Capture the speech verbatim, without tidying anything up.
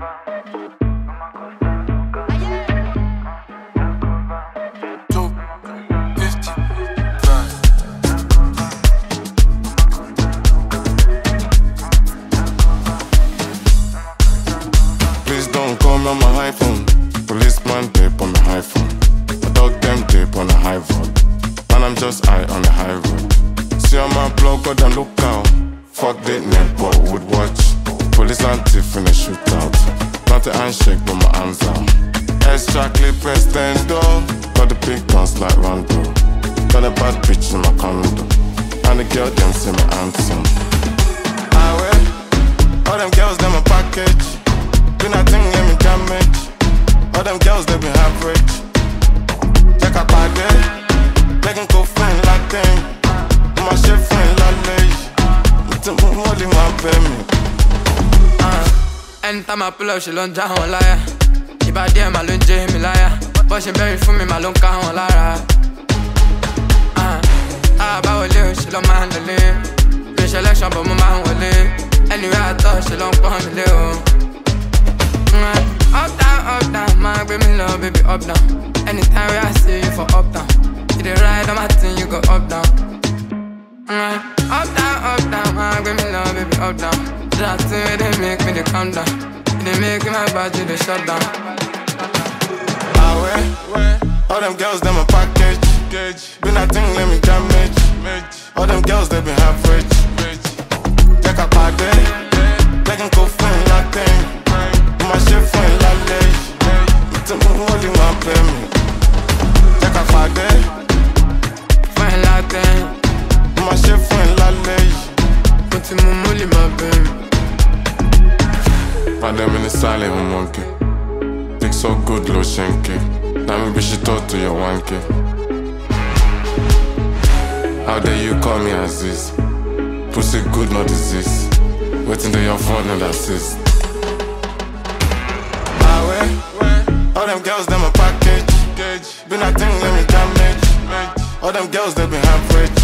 Please don't call me on my iPhone. Policeman tape on my iPhone. My dog them tape on the high road. And I'm just high on the high road. See on my blog, got them look out. Fuck the netball, would watch. Police and thief in a shootout. Not a handshake, but my hands out. Extra clip extendo. Got the big guns like Rondo. Got a bad bitch in my condo. And the girl them say my handsome. I wear all them girls, them a package. Do nothing, let me damage. All them girls, they be average. Check a party. Legging go friend like them. My chef friend like lady. It's a only one baby. Anytime I pull up, she don't down liar. If I dare, my lunge, me liar. But she bury for me, my long count lara. Ah, about a little, she don't mind the live. Bitch election, but my mind will live. Anyway, I thought she don't come me little. Up down, up down, my baby love, baby up down. Anytime I see you for up down, you the ride on my thing, you go up down. Up down, up down, my baby love, baby up down. That thing where they make me the calm down. They make my body the shut down. I wear all them girls, them a package. Do nothing, let me damage. All them girls, they be average. Check a party. They can go friend like them. My shit friend like lady. It's a only one pay me. Check a party. Friend like them. My shit friend like lady. But you only my baby. Find them in the silent monkey. Dick so good, low shanky. Now maybe she talk to your wanky. How dare you call me Aziz? Pussy good, not disease. Waiting to your phone and assist. I wear all them girls, them a package. Do nothing, let me damage. All them girls, they be average.